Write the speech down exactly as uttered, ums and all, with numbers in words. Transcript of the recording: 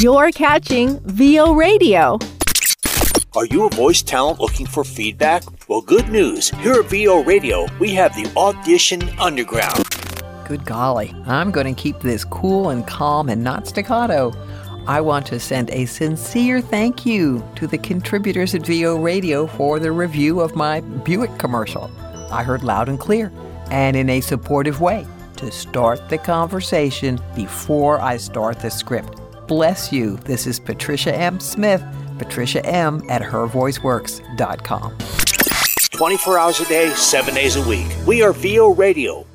You're catching V O Radio. Are you a voice talent looking for feedback? Well, good news. Here at V O Radio, we have the Audition Underground. Good golly, I'm going to keep this cool and calm and not staccato. I want to send a sincere thank you to the contributors at V O Radio for the review of my Buick commercial. I heard loud and clear, and in a supportive way, to start the conversation before I start the script. Bless you. This is Patricia M. Smith, Patricia M. at her voice works dot com. twenty-four hours a day, seven days a week. We are V O Radio.